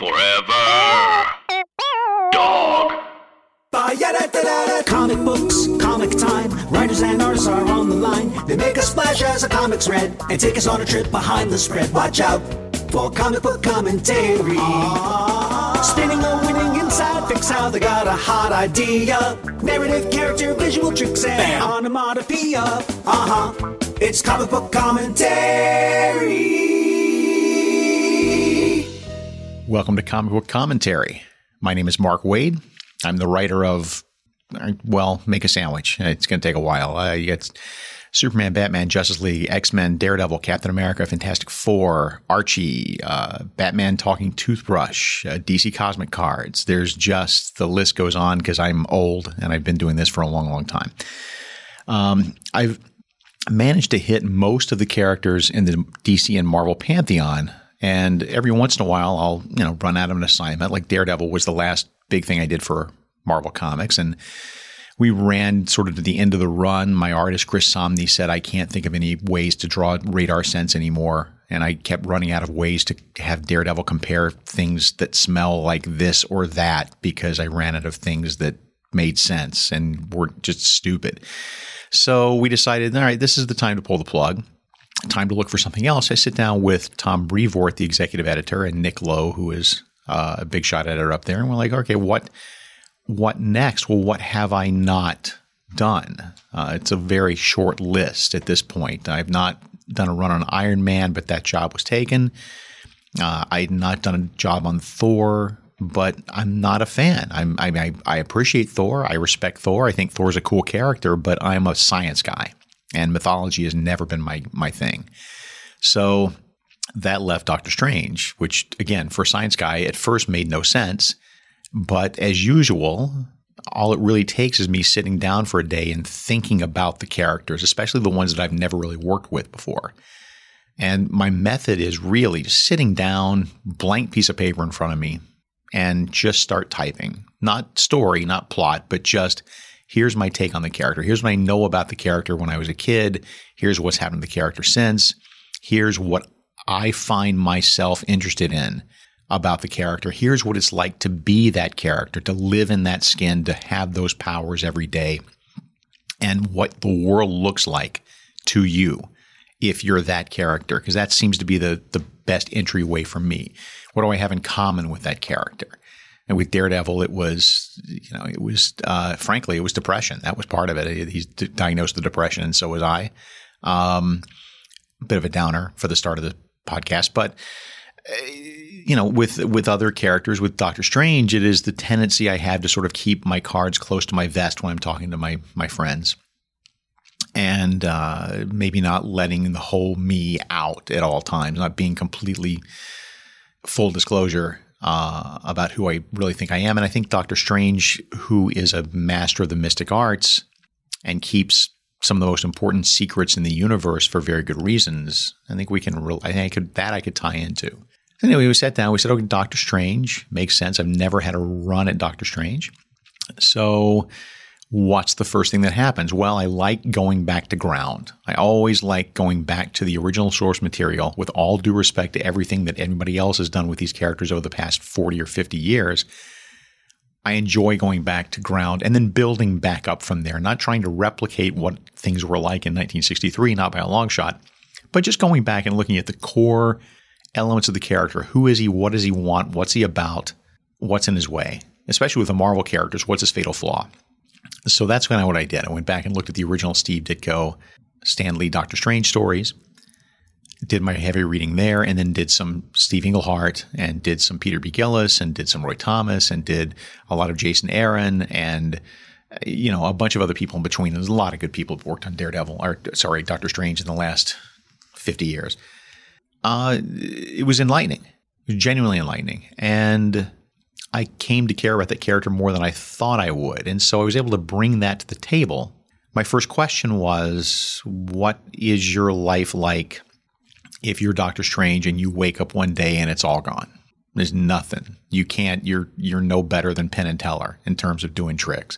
Forever. Dog. Comic books, comic time. Writers and artists are on the line. They make a splash as the comics read and take us on a trip behind the spread. Watch out for comic book commentary. Spinning the winning inside, fix how they got a hot idea. Narrative, character, visual tricks, and onomatopoeia. It's comic book commentary. Welcome to Comic Book Commentary. My name is Mark Waid. I'm the writer of, well, make a sandwich. It's going to take a while. You got Superman, Batman, Justice League, X-Men, Daredevil, Captain America, Fantastic Four, Archie, Batman Talking Toothbrush, DC Cosmic Cards. There's just, the list goes on because I'm old and I've been doing this for a long, long time. I've managed to hit most of the characters in the DC and Marvel pantheon. And every once in a while, I'll run out of an assignment. Like Daredevil was the last big thing I did for Marvel Comics, and we ran sort of to the end of the run. My artist Chris Somney said I can't think of any ways to draw Radar Sense anymore, and I kept running out of ways to have Daredevil compare things that smell like this or that because I ran out of things that made sense and were just stupid. So we decided, all right, this is the time to pull the plug. Time to look for something else. I sit down with Tom Brevoort, the executive editor, and Nick Lowe, who is a big shot editor up there. And we're like, okay, what next? Well, what have I not done? It's a very short list at this point. I've not done a run on Iron Man, but that job was taken. I've not done a job on Thor, but I'm not a fan. I appreciate Thor. I respect Thor. I think Thor's a cool character, but I'm a science guy. And mythology has never been my thing. So that left Doctor Strange, which, again, for a science guy, at first made no sense. But as usual, all it really takes is me sitting down for a day and thinking about the characters, especially the ones that I've never really worked with before. And my method is really just sitting down, blank piece of paper in front of me, and just start typing. Not story, not plot, but just here's my take on the character. Here's what I know about the character when I was a kid. Here's what's happened to the character since. Here's what I find myself interested in about the character. Here's what it's like to be that character, to live in that skin, to have those powers every day, and what the world looks like to you if you're that character, because that seems to be the best entryway for me. What do I have in common with that character? And with Daredevil, frankly, it was depression. That was part of it. He's diagnosed with depression, and so was I. Bit of a downer for the start of the podcast. But, with other characters, with Doctor Strange, it is the tendency I have to sort of keep my cards close to my vest when I'm talking to my friends. And maybe not letting the whole me out at all times, not being completely full disclosure about who I really think I am. And I think Doctor Strange, who is a master of the mystic arts and keeps some of the most important secrets in the universe for very good reasons, I think I could tie into. Anyway, we sat down, we said, okay, Doctor Strange makes sense. I've never had a run at Doctor Strange. So what's the first thing that happens? Well, I like going back to ground. I always like going back to the original source material, with all due respect to everything that everybody else has done with these characters over the past 40 or 50 years. I enjoy going back to ground and then building back up from there, not trying to replicate what things were like in 1963, not by a long shot, but just going back and looking at the core elements of the character. Who is he? What does he want? What's he about? What's in his way? Especially with the Marvel characters, what's his fatal flaw? So that's kind of what I did. I went back and looked at the original Steve Ditko, Stan Lee, Doctor Strange stories, did my heavy reading there, and then did some Steve Englehart, and did some Peter B. Gillis, and did some Roy Thomas, and did a lot of Jason Aaron, and a bunch of other people in between. There's a lot of good people who've worked on Doctor Strange in the last 50 years. It was enlightening. It was genuinely enlightening. And I came to care about that character more than I thought I would. And so I was able to bring that to the table. My first question was, what is your life like if you're Doctor Strange and you wake up one day and it's all gone? There's nothing. You're no better than Penn and Teller in terms of doing tricks.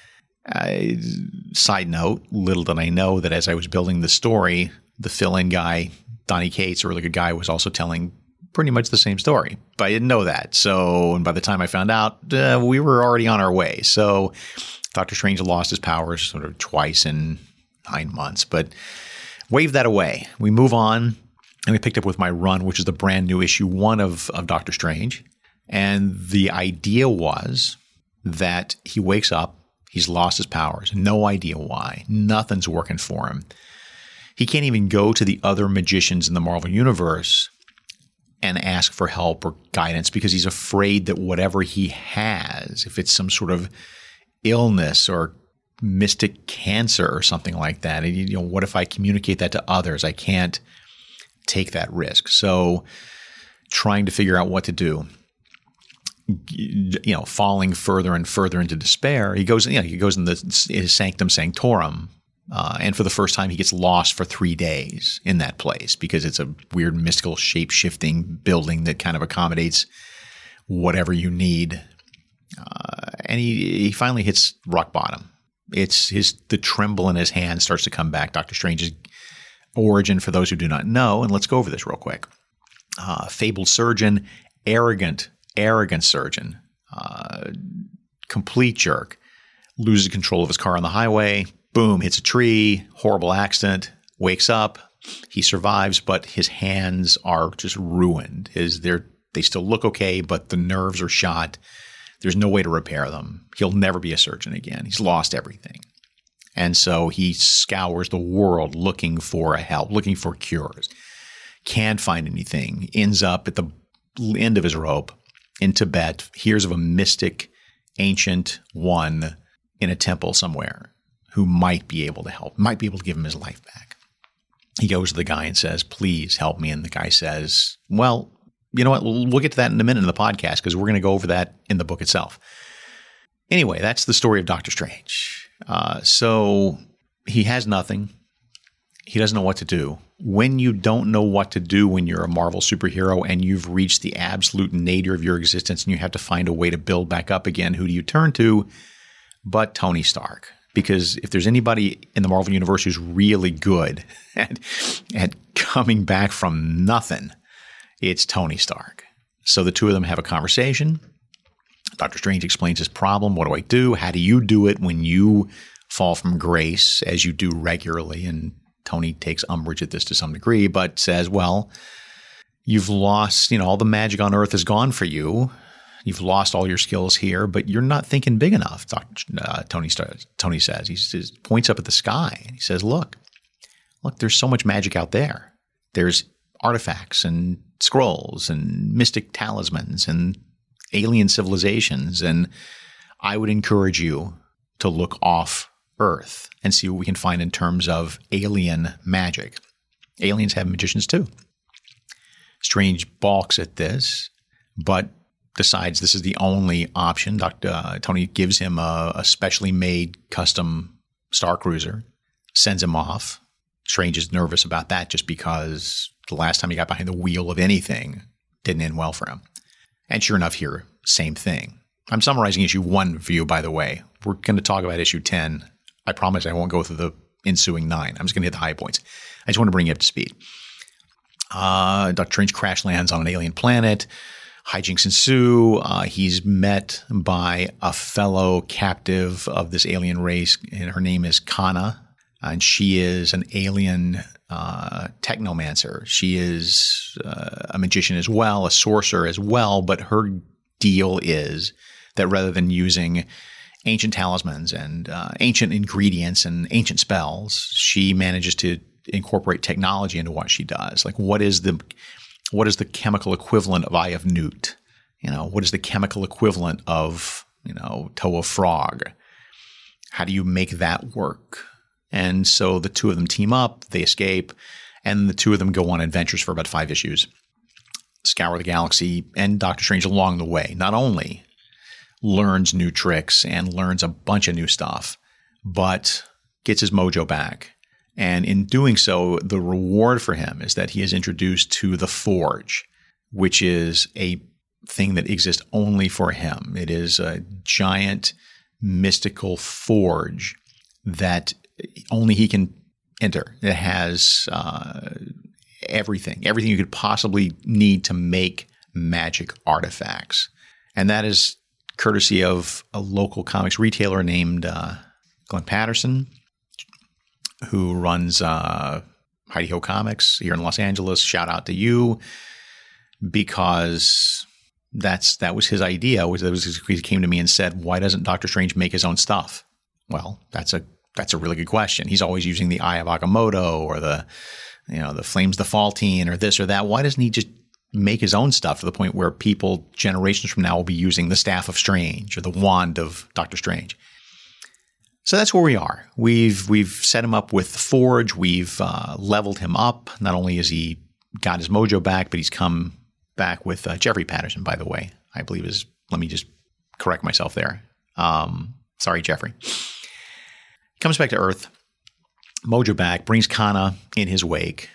Side note, little did I know that as I was building the story, the fill-in guy, Donnie Cates, a really good guy, was also telling pretty much the same story. But I didn't know that. So, and by the time I found out, we were already on our way. So Doctor Strange lost his powers sort of twice in 9 months, but wave that away. We move on, and we picked up with my run, which is the brand new issue 1 of Doctor Strange. And the idea was that he wakes up, he's lost his powers, no idea why, nothing's working for him. He can't even go to the other magicians in the Marvel Universe and ask for help or guidance because he's afraid that whatever he has, if it's some sort of illness or mystic cancer or something like that, what if I communicate that to others? I can't take that risk. So trying to figure out what to do, falling further and further into despair, he goes in his Sanctum Sanctorum. And for the first time, he gets lost for 3 days in that place because it's a weird mystical shape-shifting building that kind of accommodates whatever you need. And he finally hits rock bottom. It's the tremble in his hand starts to come back. Doctor Strange's origin, for those who do not know, and let's go over this real quick. Fabled surgeon, arrogant surgeon, complete jerk, loses control of his car on the highway. Boom, hits a tree, horrible accident, wakes up, he survives, but his hands are just ruined. They still look okay, but the nerves are shot. There's no way to repair them. He'll never be a surgeon again. He's lost everything. And so he scours the world looking for help, looking for cures. Can't find anything. Ends up at the end of his rope in Tibet, hears of a mystic ancient one in a temple somewhere who might be able to help, might be able to give him his life back. He goes to the guy and says, please help me. And the guy says, well, you know what? We'll get to that in a minute in the podcast because we're going to go over that in the book itself. Anyway, that's the story of Doctor Strange. So he has nothing. He doesn't know what to do. When you don't know what to do when you're a Marvel superhero and you've reached the absolute nadir of your existence and you have to find a way to build back up again, who do you turn to but Tony Stark? Because if there's anybody in the Marvel Universe who's really good at coming back from nothing, it's Tony Stark. So the two of them have a conversation. Doctor Strange explains his problem. What do I do? How do you do it when you fall from grace as you do regularly? And Tony takes umbrage at this to some degree, but says, well, you've lost, all the magic on Earth is gone for you. You've lost all your skills here, but you're not thinking big enough, Tony says. He points up at the sky and he says, look, there's so much magic out there. There's artifacts and scrolls and mystic talismans and alien civilizations. And I would encourage you to look off Earth and see what we can find in terms of alien magic. Aliens have magicians too. Strange balks at this, but decides this is the only option. Tony gives him a specially made custom Star Cruiser, sends him off. Strange is nervous about that just because the last time he got behind the wheel of anything didn't end well for him. And sure enough here, same thing. I'm summarizing issue 1 for you, by the way. We're going to talk about issue 10. I promise I won't go through the ensuing 9. I'm just going to hit the high points. I just want to bring you up to speed. Dr. Strange crash lands on an alien planet. Hijinks ensue. He's met by a fellow captive of this alien race, and her name is Kana, and she is an alien technomancer. She is a magician as well, a sorcerer as well, but her deal is that rather than using ancient talismans and ancient ingredients and ancient spells, she manages to incorporate technology into what she does. Like, what is the chemical equivalent of Eye of Newt? What is the chemical equivalent of, toe of frog? How do you make that work? And so the two of them team up, they escape, and the two of them go on adventures for about 5 issues, scour the galaxy, and Doctor Strange along the way not only learns new tricks and learns a bunch of new stuff, but gets his mojo back. And in doing so, the reward for him is that he is introduced to the Forge, which is a thing that exists only for him. It is a giant mystical forge that only he can enter. It has everything you could possibly need to make magic artifacts. And that is courtesy of a local comics retailer named Glenn Patterson, who runs Heidi Ho Comics here in Los Angeles. Shout out to you, because that was his idea. He came to me and said, "Why doesn't Doctor Strange make his own stuff?" Well, that's a really good question. He's always using the Eye of Agamotto or the Flames the Faltine or this or that. Why doesn't he just make his own stuff to the point where people generations from now will be using the Staff of Strange or the Wand of Doctor Strange? So that's where we are. We've set him up with the Forge. We've leveled him up. Not only has he got his mojo back, but he's come back with Jeffrey Patterson, by the way. I believe is. Let me just correct myself there. Sorry, Jeffrey. Comes back to Earth. Mojo back. Brings Kana in his wake.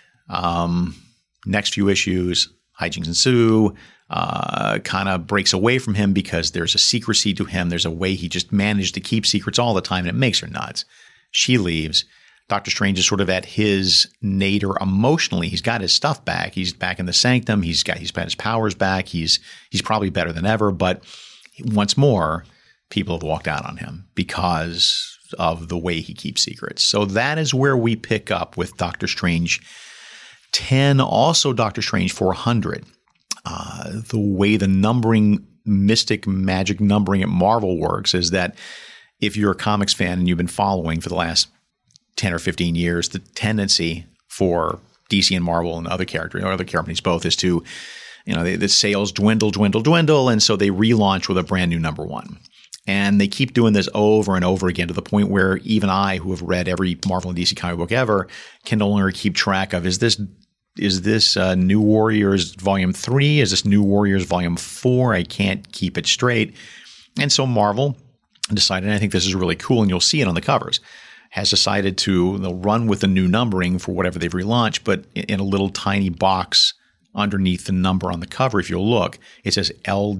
Next few issues, hijinks ensue. Kana breaks away from him because there's a secrecy to him. There's a way he just managed to keep secrets all the time, and it makes her nuts. She leaves. Doctor Strange is sort of at his nadir emotionally. He's got his stuff back. He's back in the Sanctum. He's got his powers back. He's probably better than ever. But once more, people have walked out on him because of the way he keeps secrets. So that is where we pick up with Doctor Strange 10, also Doctor Strange 400. The way the numbering, mystic magic numbering at Marvel works is that if you're a comics fan and you've been following for the last 10 or 15 years, the tendency for DC and Marvel and other companies both is to, the sales dwindle, and so they relaunch with a brand new number one. And they keep doing this over and over again to the point where even I, who have read every Marvel and DC comic book ever, can no longer keep track of, is this New Warriors Volume 3? Is this New Warriors Volume 4? I can't keep it straight. And so Marvel decided, and I think this is really cool, and you'll see it on the covers, has decided to run with the new numbering for whatever they've relaunched, but in a little tiny box underneath the number on the cover, if you'll look, it says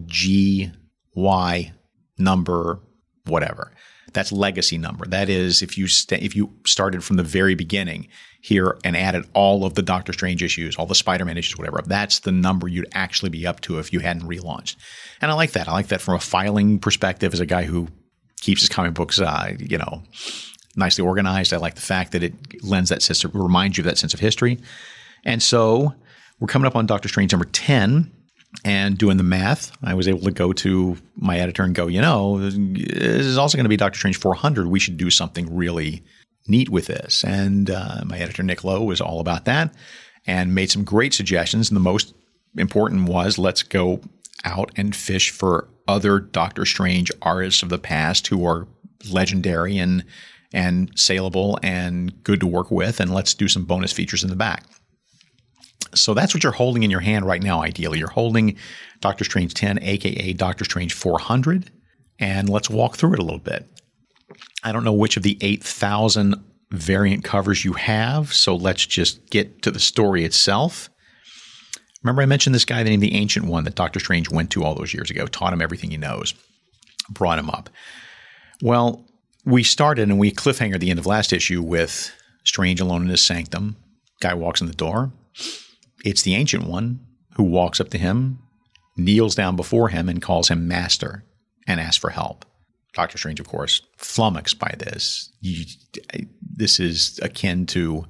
LGY number whatever. That's legacy number. That is, if you started from the very beginning here and added all of the Doctor Strange issues, all the Spider-Man issues, whatever, that's the number you'd actually be up to if you hadn't relaunched. And I like that. I like that from a filing perspective as a guy who keeps his comic books, nicely organized. I like the fact that it reminds you of that sense of history. And so we're coming up on Doctor Strange number 10. And doing the math, I was able to go to my editor and go, this is also going to be Doctor Strange 400. We should do something really neat with this. And my editor, Nick Lowe, was all about that and made some great suggestions. And the most important was, let's go out and fish for other Doctor Strange artists of the past who are legendary and saleable and good to work with. And let's do some bonus features in the back. So that's what you're holding in your hand right now, ideally. You're holding Doctor Strange 10, a.k.a. Doctor Strange 400, and let's walk through it a little bit. I don't know which of the 8,000 variant covers you have, so let's just get to the story itself. Remember I mentioned this guy named the Ancient One that Doctor Strange went to all those years ago, taught him everything he knows, brought him up. Well, we started and we cliffhangered the end of last issue with Strange alone in his sanctum. Guy walks in the door. It's the Ancient One who walks up to him, kneels down before him, and calls him Master and asks for help. Doctor Strange, of course, flummoxed by this. This is akin to,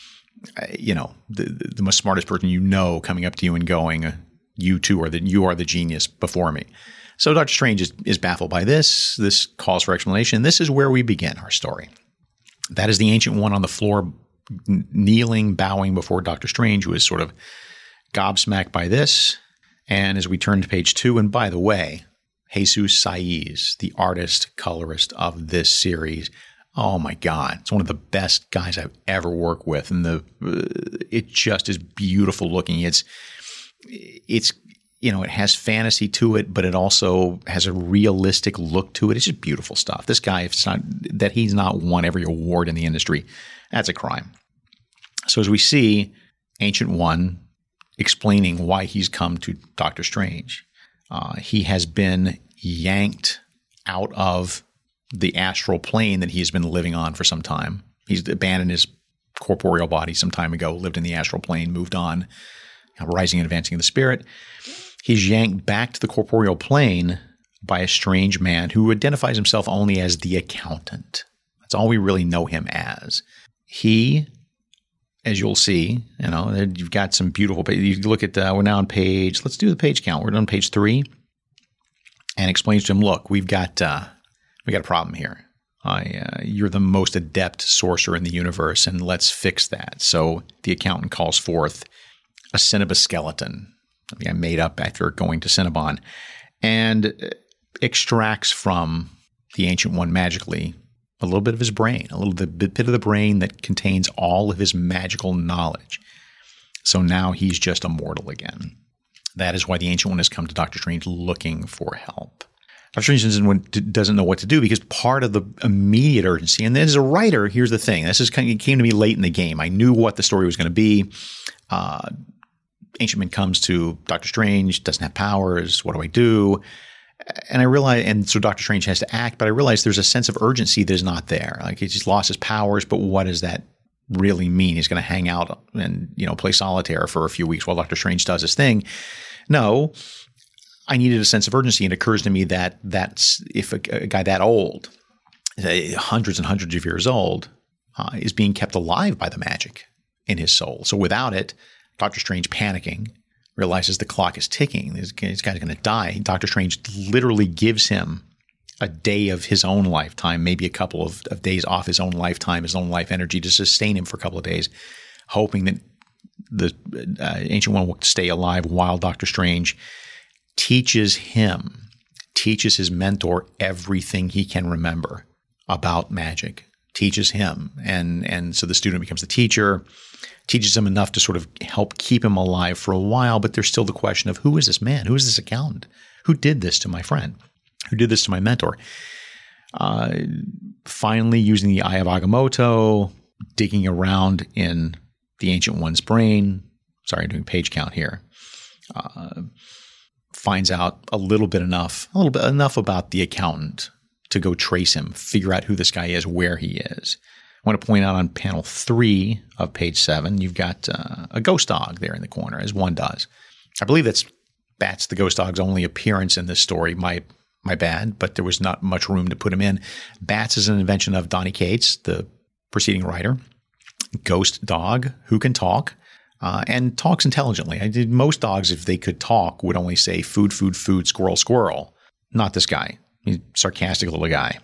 the most smartest person coming up to you and going, you are the genius before me. So Doctor Strange is baffled by this. This calls for explanation. This is where we begin our story. That is the Ancient One on the floor, kneeling, bowing before Doctor Strange, who is sort of gobsmacked by this. And as we turn to page 2, and by the way, Jesus Saiz, the artist, colorist of this series, oh my God, it's one of the best guys I've ever worked with. And it just is beautiful looking. It has fantasy to it, but it also has a realistic look to it. It's just beautiful stuff. This guy, if it's not that he's not won every award in the industry, that's a crime. So as we see Ancient One explaining why he's come to Doctor Strange, he has been yanked out of the astral plane that he's been living on for some time. He's abandoned his corporeal body some time ago, lived in the astral plane, moved on, rising and advancing in the spirit. He's yanked back to the corporeal plane by a strange man who identifies himself only as the accountant. That's all we really know him as. He, as you'll see, you've got some beautiful, you look at, we're now on page, let's do the page count. We're on page 3, and explains to him, look, we got a problem here. You're the most adept sorcerer in the universe, and let's fix that. So the accountant calls forth a Cinnabon skeleton, something I made up after going to Cinnabon, and extracts from the Ancient One magically a little bit of his brain, a little bit of the brain that contains all of his magical knowledge. So now he's just a mortal again. That is why the Ancient One has come to Dr. Strange looking for help. Dr. Strange doesn't know what to do because part of the immediate urgency, and as a writer, here's the thing. It came to me late in the game. I knew what the story was going to be. Ancient Man comes to Dr. Strange, doesn't have powers. What do I do? And I realize, and so Dr. Strange has to act, but I realize there's a sense of urgency that is not there. Like he's just lost his powers, but what does that really mean? He's going to hang out and, play solitaire for a few weeks while Dr. Strange does his thing. No, I needed a sense of urgency. And it occurs to me that that's if a guy that old, hundreds and hundreds of years old, is being kept alive by the magic in his soul. So without it, Dr. Strange panicking, realizes the clock is ticking. This guy's going to die. Dr. Strange literally gives him a day of his own lifetime, maybe a couple of days off his own lifetime, his own life energy to sustain him for a couple of days, hoping that the Ancient One will stay alive while Dr. Strange teaches his mentor everything he can remember about magic, teaches him. And so the student becomes the teacher, teaches him enough to sort of help keep him alive for a while, but there's still the question of who is this man? Who is this accountant? Who did this to my friend? Who did this to my mentor? Finally, using the Eye of Agamotto, digging around in the Ancient One's brain, sorry, I'm doing page count here, finds out a little bit enough about the accountant to go trace him, figure out who this guy is, where he is. I want to point out on panel 3 of page 7, you've got a ghost dog there in the corner, as one does. I believe that's Bats the ghost dog's only appearance in this story. My bad, but there was not much room to put him in. Bats is an invention of Donny Cates, the preceding writer. Ghost dog who can talk and talks intelligently. Most dogs, if they could talk, would only say food, food, food, squirrel, squirrel. Not this guy. He's a sarcastic little guy.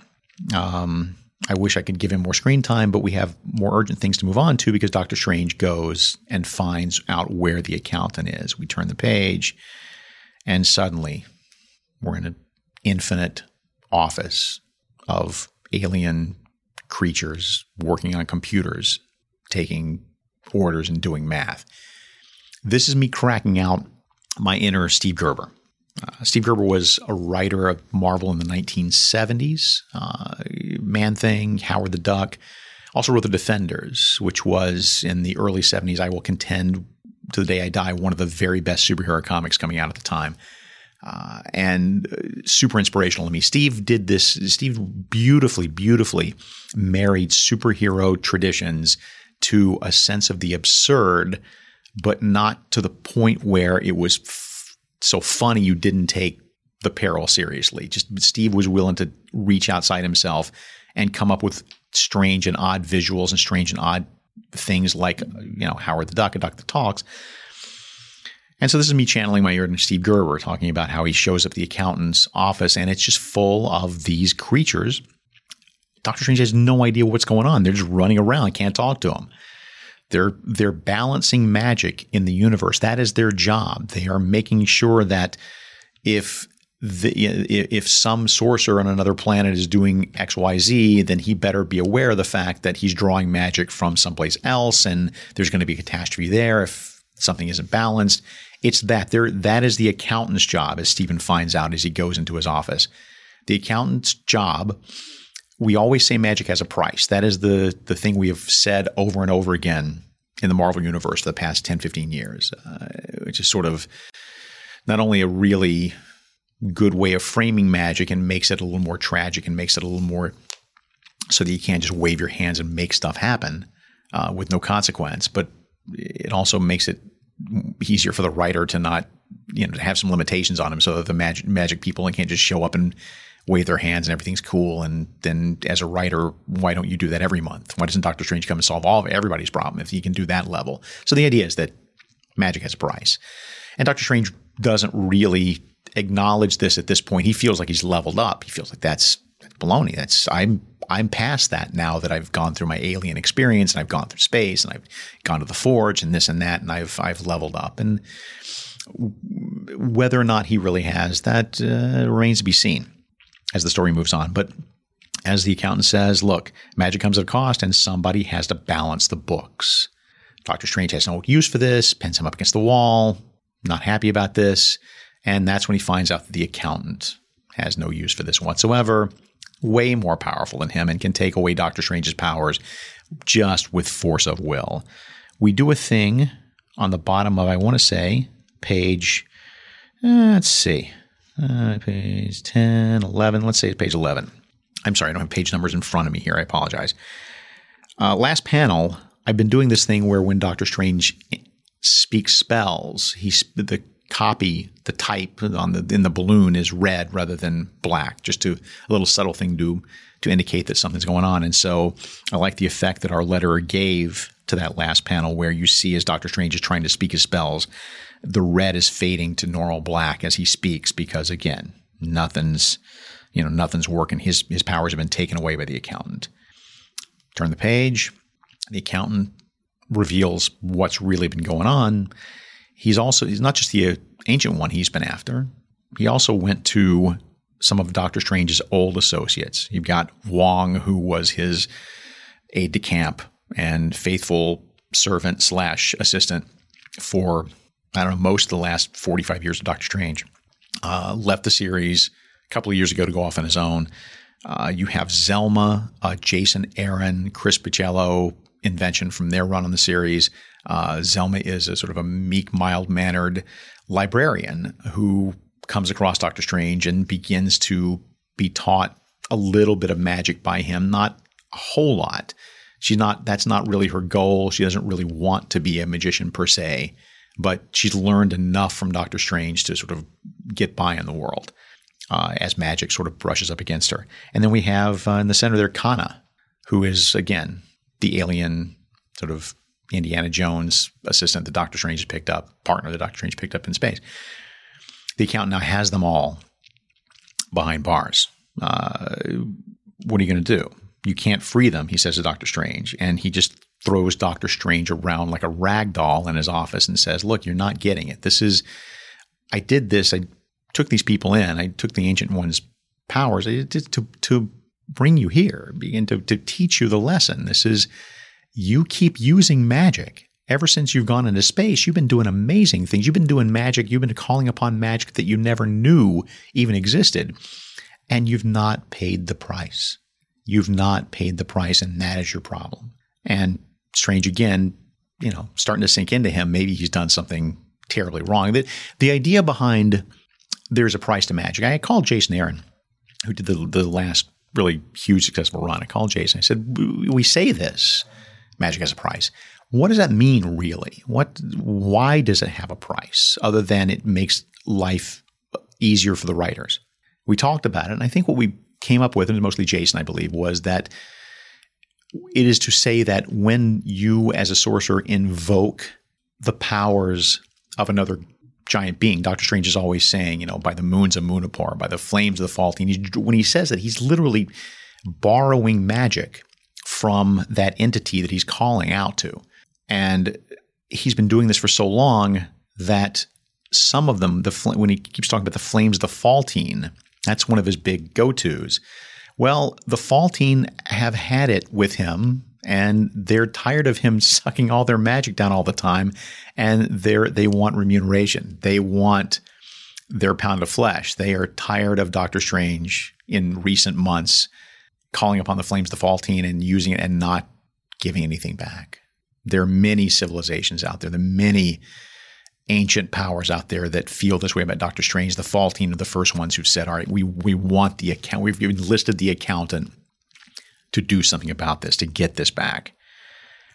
I wish I could give him more screen time, but we have more urgent things to move on to because Dr. Strange goes and finds out where the accountant is. We turn the page, and suddenly we're in an infinite office of alien creatures working on computers, taking orders and doing math. This is me cracking out my inner Steve Gerber. Steve Gerber was a writer of Marvel in the 1970s, Man-Thing, Howard the Duck. Also wrote The Defenders, which was in the early 70s, I will contend to the day I die, one of the very best superhero comics coming out at the time. And super inspirational to me. Steve did this. Steve beautifully married superhero traditions to a sense of the absurd, but not to the point where it was so funny you didn't take the peril seriously. Just Steve was willing to reach outside himself and come up with strange and odd visuals and strange and odd things like, Howard the Duck, a duck that talks. And so this is me channeling my inner Steve Gerber, talking about how he shows up at the accountant's office and it's just full of these creatures. Dr. Strange has no idea what's going on. They're just running around, can't talk to him. They're balancing magic in the universe. That is their job. They are making sure that if some sorcerer on another planet is doing XYZ, then he better be aware of the fact that he's drawing magic from someplace else and there's going to be a catastrophe there if something isn't balanced. It's that is the accountant's job, as Stephen finds out as he goes into his office. The accountant's job, we always say magic has a price. That is the thing we have said over and over again in the Marvel Universe for the past 10, 15 years, which is sort of not only a really good way of framing magic and makes it a little more tragic and makes it a little more so that you can't just wave your hands and make stuff happen, with no consequence, but it also makes it easier for the writer to not, to have some limitations on him so that the magic people can't just show up and wave their hands and everything's cool. And then as a writer, why don't you do that every month? Why doesn't Doctor Strange come and solve everybody's problem if he can do that level? So the idea is that magic has a price. And Doctor Strange doesn't really acknowledge this at this point. He feels like he's leveled up. He feels like that's baloney. I'm past that now that I've gone through my alien experience and I've gone through space and I've gone to the Forge and this and that, and I've leveled up. And whether or not he really has, that remains to be seen as the story moves on. But as the accountant says, look, magic comes at a cost and somebody has to balance the books. Doctor Strange has no use for this, pins him up against the wall, not happy about this. And that's when he finds out that the accountant has no use for this whatsoever, way more powerful than him and can take away Doctor Strange's powers just with force of will. We do a thing on the bottom of, I want to say, page, let's see, page 10, 11, let's say it's page 11. I'm sorry, I don't have page numbers in front of me here. I apologize. Last panel, I've been doing this thing where when Doctor Strange speaks spells, the copy, the type in the balloon is red rather than black, just a little subtle thing to indicate that something's going on. And so I like the effect that our letterer gave to that last panel where you see as Doctor Strange is trying to speak his spells, the red is fading to normal black as he speaks because, again, nothing's working. His powers have been taken away by the accountant. Turn the page. The accountant reveals what's really been going on. He's not just the Ancient One he's been after. He also went to some of Doctor Strange's old associates. You've got Wong, who was his aide-de-camp and faithful servant / assistant for, most of the last 45 years of Doctor Strange. Left the series a couple of years ago to go off on his own. You have Zelma, Jason Aaron, Chris Picciello, invention from their run on the series. Zelma is a sort of a meek, mild-mannered librarian who comes across Doctor Strange and begins to be taught a little bit of magic by him, not a whole lot. That's not really her goal. She doesn't really want to be a magician per se, but she's learned enough from Doctor Strange to sort of get by in the world as magic sort of brushes up against her. And then we have in the center there, Kana, who is, again, the alien sort of Indiana Jones assistant that Doctor Strange has picked up, partner that Doctor Strange picked up in space. The accountant now has them all behind bars. What are you going to do? You can't free them, he says to Doctor Strange. And he just throws Doctor Strange around like a rag doll in his office and says, look, you're not getting it. I did this. I took these people in. I took the Ancient One's powers to bring you here, begin to teach you the lesson. You keep using magic. Ever since you've gone into space, you've been doing amazing things. You've been doing magic. You've been calling upon magic that you never knew even existed. And you've not paid the price. You've not paid the price, and that is your problem. And Strange, again, starting to sink into him, maybe he's done something terribly wrong. The idea behind there's a price to magic. I called Jason Aaron, who did the last really huge successful run. I called Jason. I said, we say this, magic has a price. What does that mean, really? Why does it have a price other than it makes life easier for the writers? We talked about it, and I think what we came up with, and mostly Jason, I believe, was that it is to say that when you as a sorcerer invoke the powers of another giant being, Doctor Strange is always saying, by the moons of Munapur, by the flames of the Faltine. When he says that, he's literally borrowing magic from that entity that he's calling out to. And he's been doing this for so long that some of them, when he keeps talking about the flames of the Faltine, that's one of his big go-tos. Well, the Faltine have had it with him, and they're tired of him sucking all their magic down all the time, and they want remuneration. They want their pound of flesh. They are tired of Doctor Strange in recent months calling upon the flames of the Faltine and using it and not giving anything back. There are many civilizations out there. There are many ancient powers out there that feel this way about Doctor Strange. The Faltine are the first ones who said, all right, we want the account. We've enlisted the accountant to do something about this, to get this back.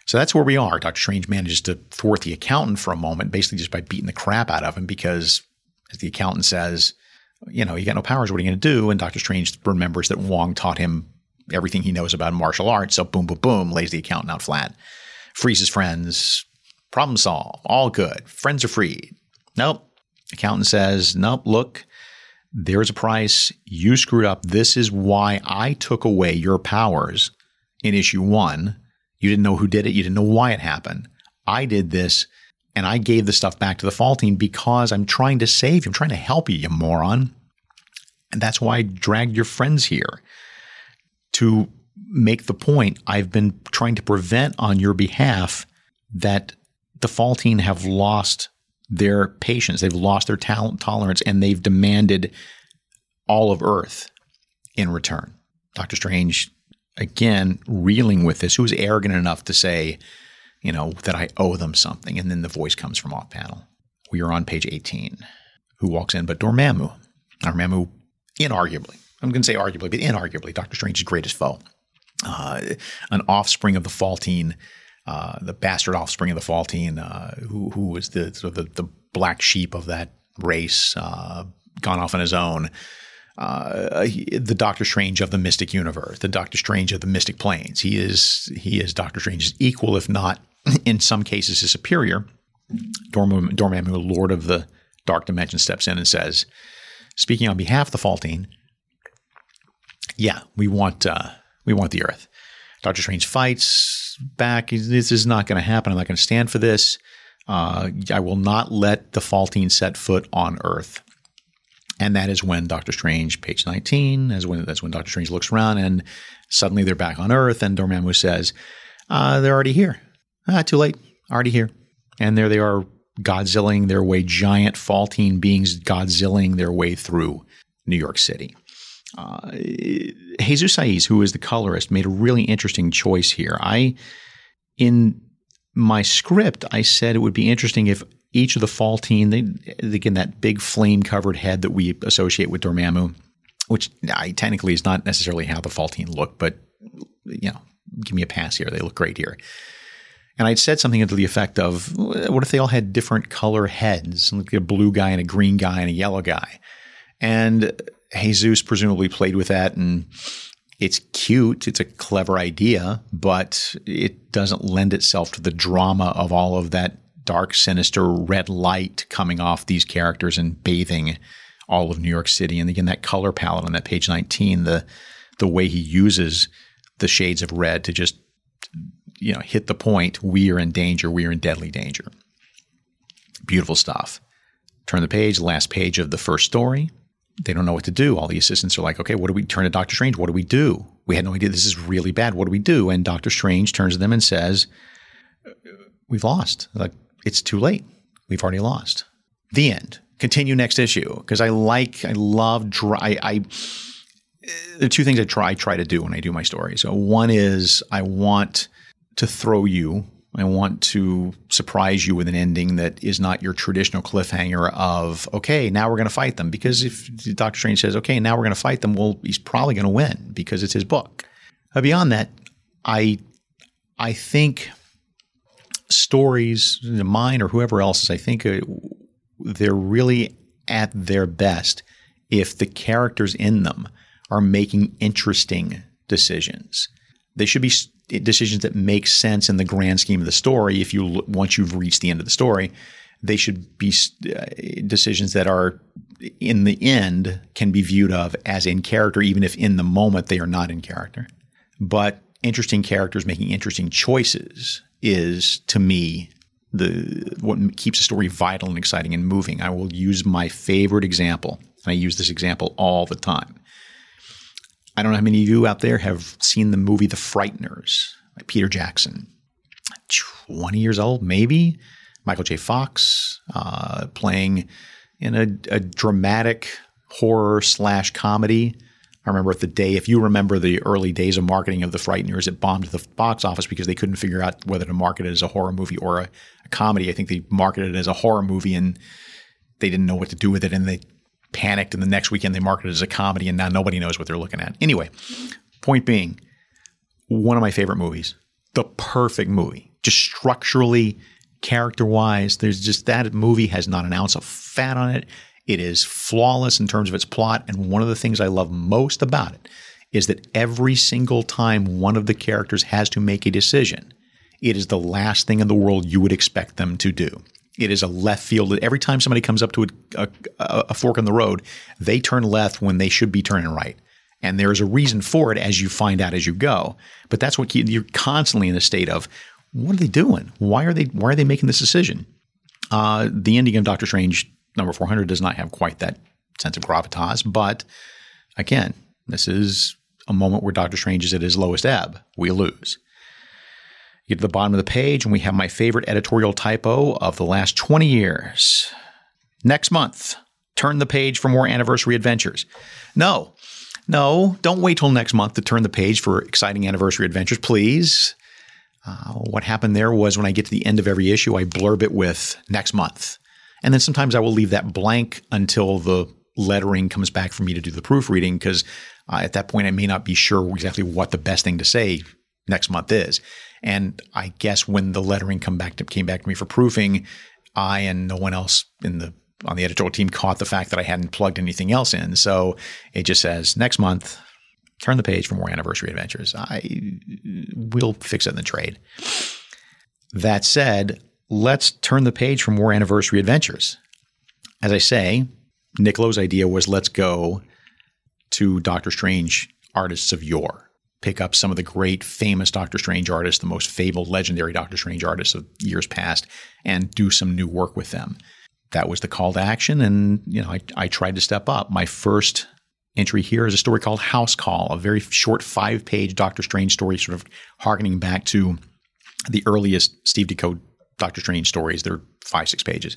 So that's where we are. Dr. Strange manages to thwart the accountant for a moment, basically just by beating the crap out of him because, as the accountant says, you got no powers. What are you going to do? And Dr. Strange remembers that Wong taught him everything he knows about martial arts. So boom, boom, boom, lays the accountant out flat. Frees his friends. Problem solved. All good. Friends are freed. Nope. Accountant says, nope, look, there's a price. You screwed up. This is why I took away your powers in issue 1. You didn't know who did it. You didn't know why it happened. I did this, and I gave the stuff back to the Fall Team because I'm trying to save you. I'm trying to help you, you moron. And that's why I dragged your friends here to make the point I've been trying to prevent on your behalf that the Fall Team have lost their patience. They've lost their tolerance, and they've demanded all of Earth in return. Dr. Strange, again, reeling with this, who was arrogant enough to say, that I owe them something. And then the voice comes from off panel. We are on page 18. Who walks in but Dormammu? Dormammu, inarguably, I'm going to say arguably, but inarguably, Dr. Strange's greatest foe. An offspring of the Fall Team, the bastard offspring of the Fall Team, who was the black sheep of that race, gone off on his own. The Doctor Strange of the Mystic Universe, the Doctor Strange of the Mystic Planes. He is Doctor Strange's equal, if not in some cases his superior. Dormammu, Lord of the Dark Dimension, steps in and says, speaking on behalf of the Fall Team, yeah, we want the Earth. Doctor Strange fights back. This is not going to happen. I'm not going to stand for this. I will not let the Fall Team set foot on Earth. And that is when Doctor Strange, page 19, that's when Doctor Strange looks around and suddenly they're back on Earth. And Dormammu says, they're already here. Too late. Already here. And there they are, Godzillaing their way, giant Fall Team beings Godzillaing their way through New York City. Jesus Saiz, who is the colorist, made a really interesting choice here. In my script, I said it would be interesting if each of the Fall Team, again, that big flame-covered head that we associate with Dormammu, which technically is not necessarily how the Fall Team look, but, give me a pass here. They look great here. And I'd said something to the effect of, what if they all had different color heads, like a blue guy and a green guy and a yellow guy? And Jesus presumably played with that, and it's cute. It's a clever idea, but it doesn't lend itself to the drama of all of that dark, sinister red light coming off these characters and bathing all of New York City. And again, that color palette on that page 19, the way he uses the shades of red to just, hit the point. We are in danger. We are in deadly danger. Beautiful stuff. Turn the page, last page of the first story. They don't know what to do. All the assistants are like, okay, what do we turn to Dr. Strange? What do we do? We had no idea. This is really bad. What do we do? And Dr. Strange turns to them and says, we've lost. Like, it's too late. We've already lost. The end. Continue next issue. Because there are two things I try to do when I do my stories. So one is I want to throw you. I want to surprise you with an ending that is not your traditional cliffhanger of, okay, now we're going to fight them. Because if Dr. Strange says, okay, now we're going to fight them, well, he's probably going to win because it's his book. Beyond that, I think stories, mine or whoever else's, I think they're really at their best if the characters in them are making interesting decisions. They should be decisions that make sense in the grand scheme of the story. Once you've reached the end of the story, they should be decisions that are, in the end, can be viewed of as in character, even if in the moment they are not in character. But interesting characters making interesting choices is, to me, what keeps a story vital and exciting and moving. I will use my favorite example, and I use this example all the time. I don't know how many of you out there have seen the movie The Frighteners by Peter Jackson. 20 years old, maybe. Michael J. Fox playing in a dramatic horror / comedy. I remember if you remember the early days of marketing of The Frighteners, it bombed the box office because they couldn't figure out whether to market it as a horror movie or a comedy. I think they marketed it as a horror movie and they didn't know what to do with it, and they panicked, and the next weekend they marketed it as a comedy, and now nobody knows what they're looking at. Anyway, point being, one of my favorite movies, the perfect movie, just structurally, character-wise, there's just that movie has not an ounce of fat on it. It is flawless in terms of its plot. And one of the things I love most about it is that every single time one of the characters has to make a decision, it is the last thing in the world you would expect them to do. It is a left field. Every time somebody comes up to a fork in the road, they turn left when they should be turning right. And there is a reason for it, as you find out as you go. But that's what you're constantly in a state of, what are they doing? Why are they making this decision? The ending of Doctor Strange number 400 does not have quite that sense of gravitas. But again, this is a moment where Doctor Strange is at his lowest ebb. We lose. You get to the bottom of the page, and we have my favorite editorial typo of the last 20 years. Next month, turn the page for more anniversary adventures. No, don't wait till next month to turn the page for exciting anniversary adventures, please. What happened there was when I get to the end of every issue, I blurb it with next month. And then sometimes I will leave that blank until the lettering comes back for me to do the proofreading, because at that point I may not be sure exactly what the best thing to say next month is. And I guess when the lettering came back to me for proofing, I and no one else on the editorial team caught the fact that I hadn't plugged anything else in. So it just says next month, turn the page for more anniversary adventures. We'll fix it in the trade. That said, let's turn the page for more anniversary adventures. As I say, Nick Lowe's idea was let's go to Doctor Strange artists of yore. Pick up some of the great famous Doctor Strange artists, the most fabled legendary Doctor Strange artists of years past, and do some new work with them. That was the call to action, and I tried to step up. My first entry here is a story called House Call, a very short 5-page Doctor Strange story, sort of harkening back to the earliest Steve Ditko Doctor Strange stories. They're 5-6 pages.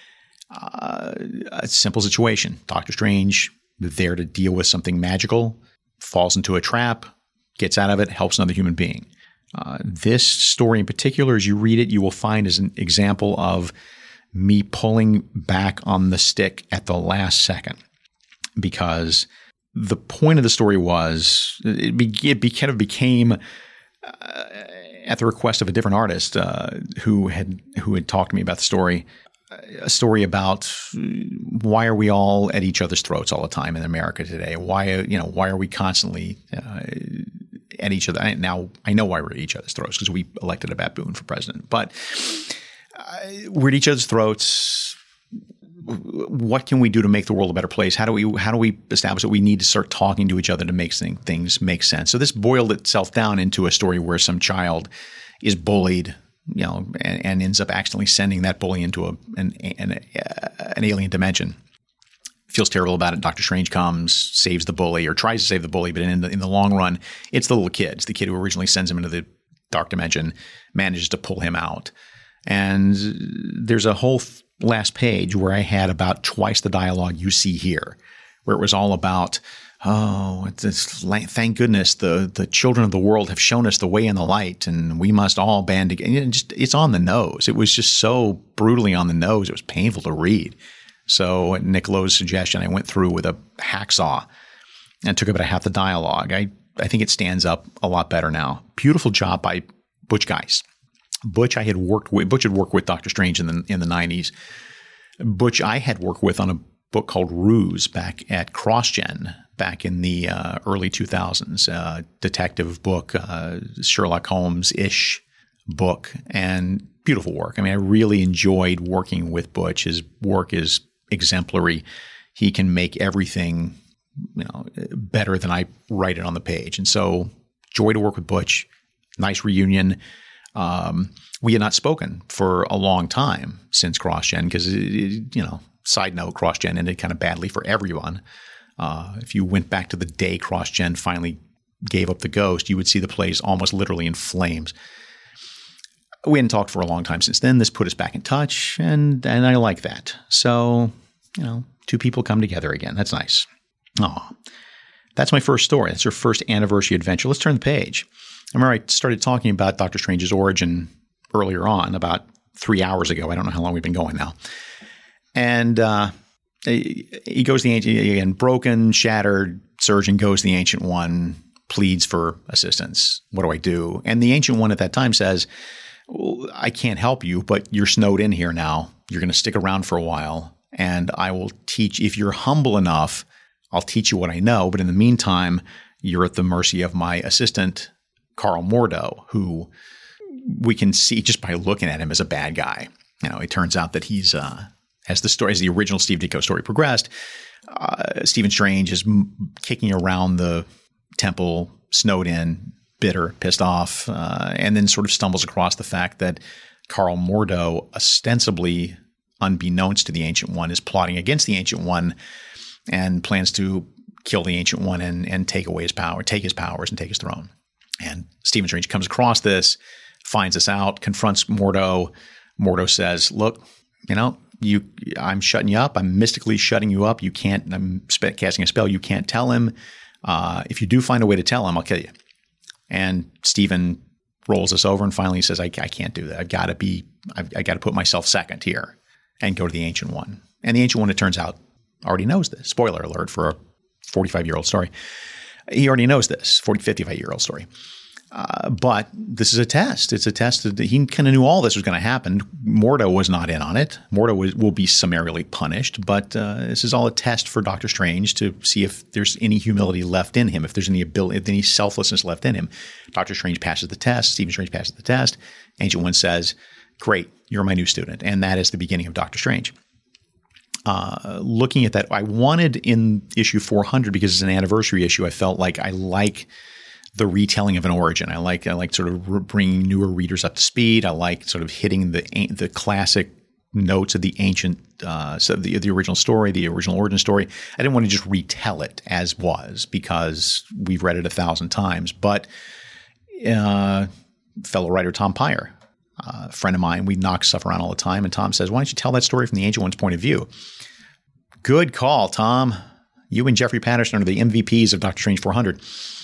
A simple situation. Doctor Strange, there to deal with something magical, falls into a trap, gets out of it, helps another human being. This story in particular, as you read it, you will find is an example of me pulling back on the stick at the last second, because the point of the story was it kind of became at the request of a different artist who had talked to me about the story, a story about why are we all at each other's throats all the time in America today? Why are we constantly at each other? Now I know why we're at each other's throats, because we elected a baboon for president, but we're at each other's throats. What can we do to make the world a better place? How do we establish that we need to start talking to each other to make things make sense? So this boiled itself down into a story where some child is bullied, and ends up accidentally sending that bully into an alien dimension. Feels terrible about it. Doctor Strange comes, saves the bully, or tries to save the bully, but in the long run, it's the little kid. It's the kid who originally sends him into the dark dimension, manages to pull him out. And there's a whole last page where I had about twice the dialogue you see here, where it was all about, thank goodness the children of the world have shown us the way and the light, and we must all band together. It's on the nose. It was just so brutally on the nose. It was painful to read. So at Nick Lowe's suggestion, I went through with a hacksaw and took about half the dialogue. I think it stands up a lot better now. Beautiful job by Butch Geis. Butch had worked with Doctor Strange in the 90s. Butch I had worked with on a book called Ruse back at CrossGen back in the early 2000s, detective book, Sherlock Holmes-ish book, and beautiful work. I mean, I really enjoyed working with Butch. His work is exemplary. He can make everything better than I write it on the page. And so joy to work with Butch. Nice reunion. We had not spoken for a long time since CrossGen because, side note, CrossGen ended kind of badly for everyone. If you went back to the day CrossGen finally gave up the ghost, you would see the place almost literally in flames. We hadn't talked for a long time since then. This put us back in touch, and I like that. So, two people come together again. That's nice. Oh, that's my first story. That's your first anniversary adventure. Let's turn the page. I remember I started talking about Doctor Strange's origin earlier on, about 3 hours ago. I don't know how long we've been going now. And he goes to the Ancient, again, broken, shattered, surgeon goes to the Ancient One, pleads for assistance. What do I do? And the Ancient One at that time says, well, I can't help you, but you're snowed in here now. You're going to stick around for a while, and I will teach. If you're humble enough, I'll teach you what I know. But in the meantime, you're at the mercy of my assistant, Carl Mordo, who we can see just by looking at him as a bad guy. It turns out that he's, as the original Steve Ditko story progressed, Stephen Strange is kicking around the temple, snowed in, bitter, pissed off, and then sort of stumbles across the fact that Carl Mordo, ostensibly unbeknownst to the Ancient One, is plotting against the Ancient One and plans to kill the Ancient One and take away his power, take his powers, and take his throne. And Stephen Strange comes across this, finds this out, confronts Mordo. Mordo says, look, I'm shutting you up. I'm mystically shutting you up. You can't, I'm casting a spell. You can't tell him. If you do find a way to tell him, I'll kill you. And Stephen rolls us over and finally says, I can't do that. I've got to put myself second here and go to the Ancient One. And the Ancient One, it turns out, already knows this. Spoiler alert for a 45-year-old story. He already knows this, 55-year-old story. But this is a test. It's a test that he kind of knew all this was going to happen. Mordo was not in on it. Mordo will be summarily punished. But this is all a test for Doctor Strange to see if there's any humility left in him, if there's any ability, if any selflessness left in him. Doctor Strange passes the test. Stephen Strange passes the test. Ancient One says, great, you're my new student. And that is the beginning of Doctor Strange. Looking at that, I wanted in issue 400, because it's an anniversary issue, I felt like I like the retelling of an origin. I like sort of bringing newer readers up to speed. I like sort of hitting the classic notes of the ancient, so the original story, the original origin story. I didn't want to just retell it as was, because we've read it 1,000 times. But fellow writer Tom Peyer, a friend of mine, we knock stuff around all the time, and Tom says, why don't you tell that story from the Ancient One's point of view? Good call, Tom. You and Jeffrey Patterson are the MVPs of Doctor Strange 400.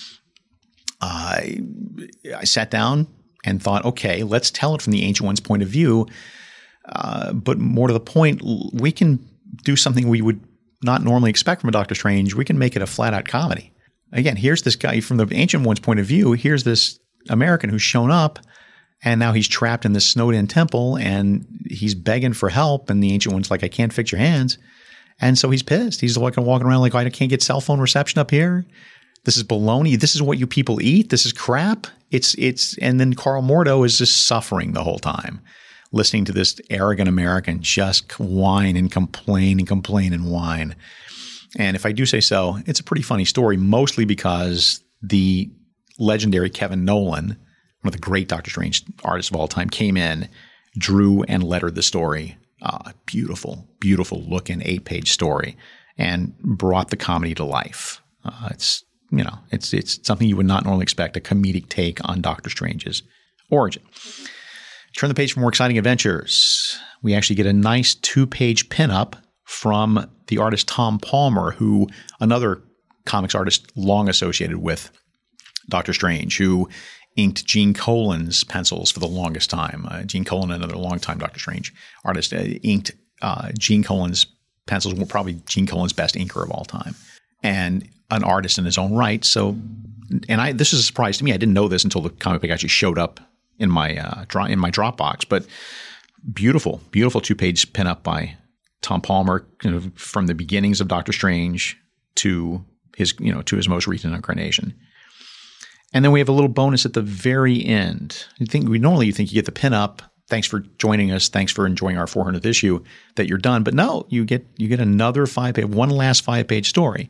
I sat down and thought, okay, let's tell it from the Ancient One's point of view. But more to the point, we can do something we would not normally expect from a Doctor Strange. We can make it a flat-out comedy. Again, here's this guy from the Ancient One's point of view. Here's this American who's shown up, and now he's trapped in this snowed-in temple, and he's begging for help, and the Ancient One's like, I can't fix your hands. And so he's pissed. He's walking around like, I can't get cell phone reception up here. This is baloney. This is what you people eat. This is crap. And then Carl Mordo is just suffering the whole time, listening to this arrogant American just whine and complain and whine. And if I do say so, it's a pretty funny story, mostly because the legendary Kevin Nolan, one of the great Doctor Strange artists of all time, came in, drew and lettered the story. Beautiful, beautiful looking 8-page story, and brought the comedy to life. It's something you would not normally expect, a comedic take on Doctor Strange's origin. Turn the page for more exciting adventures. We actually get a nice 2-page pinup from the artist Tom Palmer, who another comics artist long associated with Doctor Strange, who inked Gene Colan's pencils for the longest time. Gene Colan, another longtime Doctor Strange artist, inked Gene Colan's pencils, were probably Gene Colan's best inker of all time, and an artist in his own right. So, this is a surprise to me. I didn't know this until the comic book actually showed up in my Dropbox. But beautiful, beautiful 2-page pinup by Tom Palmer, from the beginnings of Doctor Strange to his most recent incarnation. And then we have a little bonus at the very end. You think you get the pinup. Thanks for joining us. Thanks for enjoying our 400th issue. That you're done, but no, you get another 5-page, one last 5-page story.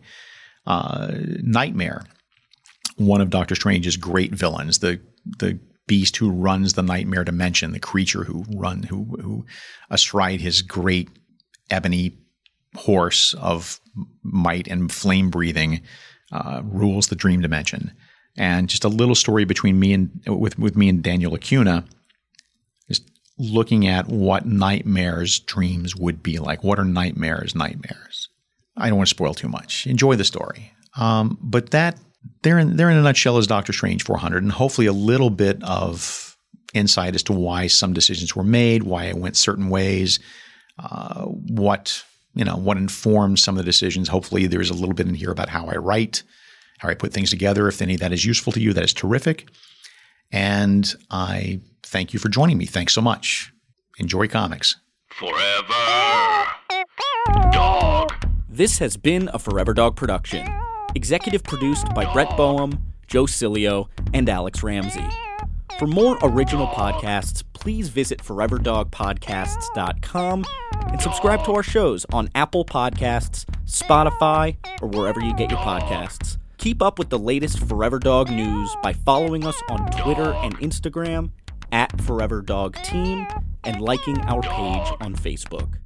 Nightmare, one of Doctor Strange's great villains, the beast who runs the nightmare dimension, the creature who astride his great ebony horse of might and flame breathing, rules the dream dimension. And just a little story between me and with me and Daniel Acuna, just looking at what Nightmare's dreams would be like. What are Nightmare's nightmares? I don't want to spoil too much. Enjoy the story. But that they're in a nutshell is Doctor Strange 400, and hopefully a little bit of insight as to why some decisions were made, why it went certain ways, what informed some of the decisions. Hopefully there's a little bit in here about how I write, how I put things together. If any of that is useful to you, that is terrific. And I thank you for joining me. Thanks so much. Enjoy comics. Forever Dog. This has been a Forever Dog production. Executive produced by Brett Boehm, Joe Cilio, and Alex Ramsey. For more original podcasts, please visit foreverdogpodcasts.com and subscribe to our shows on Apple Podcasts, Spotify, or wherever you get your podcasts. Keep up with the latest Forever Dog news by following us on Twitter and Instagram @ForeverDogTeam and liking our page on Facebook.